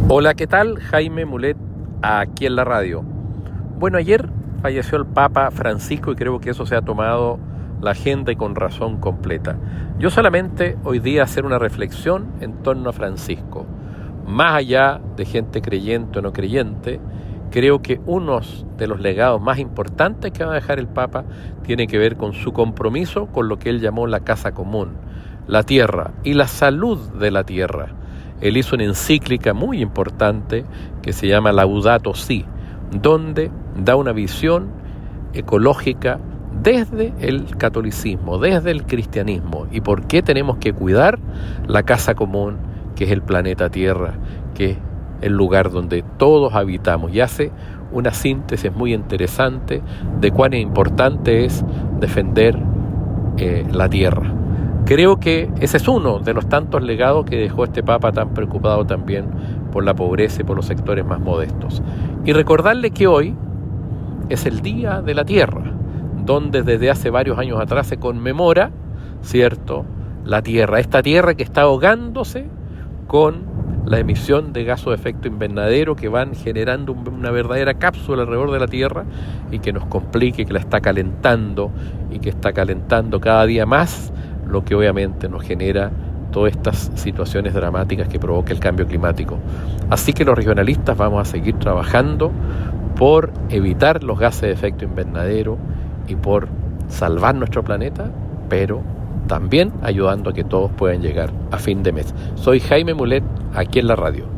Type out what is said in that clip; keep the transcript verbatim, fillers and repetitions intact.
Hola, ¿qué tal? Jaime Mulet, aquí en la radio. Bueno, ayer falleció el Papa Francisco y creo que eso se ha tomado la agenda y con razón completa. Yo solamente hoy día hacer una reflexión en torno a Francisco. Más allá de gente creyente o no creyente, creo que uno de los legados más importantes que va a dejar el Papa tiene que ver con su compromiso con lo que él llamó la casa común, la tierra y la salud de la tierra. Él hizo una encíclica muy importante que se llama Laudato Si, donde da una visión ecológica desde el catolicismo, desde el cristianismo, y por qué tenemos que cuidar la casa común, que es el planeta Tierra, que es el lugar donde todos habitamos, y hace una síntesis muy interesante de cuán importante es defender eh, la tierra. Creo que ese es uno de los tantos legados que dejó este Papa tan preocupado también por la pobreza y por los sectores más modestos. Y recordarle que hoy es el Día de la Tierra, donde desde hace varios años atrás se conmemora, ¿cierto?, la Tierra, esta Tierra que está ahogándose con la emisión de gases de efecto invernadero que van generando una verdadera cápsula alrededor de la Tierra y que nos complique, que la está calentando y que está calentando cada día más, lo que obviamente nos genera todas estas situaciones dramáticas que provoca el cambio climático. Así que los regionalistas vamos a seguir trabajando por evitar los gases de efecto invernadero y por salvar nuestro planeta, pero también ayudando a que todos puedan llegar a fin de mes. Soy Jaime Mulet, aquí en la radio.